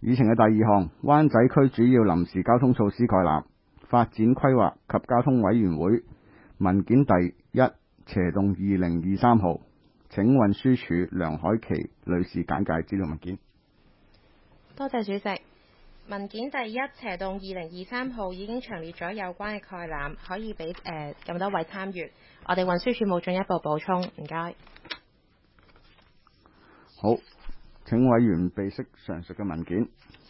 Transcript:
議程嘅第二項，灣仔區主要臨時交通措施概覽，發展規劃及交通委員會文件第1/2023號，請運輸署梁海琪女士簡介資料文件。 多謝主席。文件第1/2023號已經詳列咗有關嘅概覽，可以俾咁多位參閱。我哋運輸署冇進一步補充，唔該。 好，請委員備悉上述嘅文件。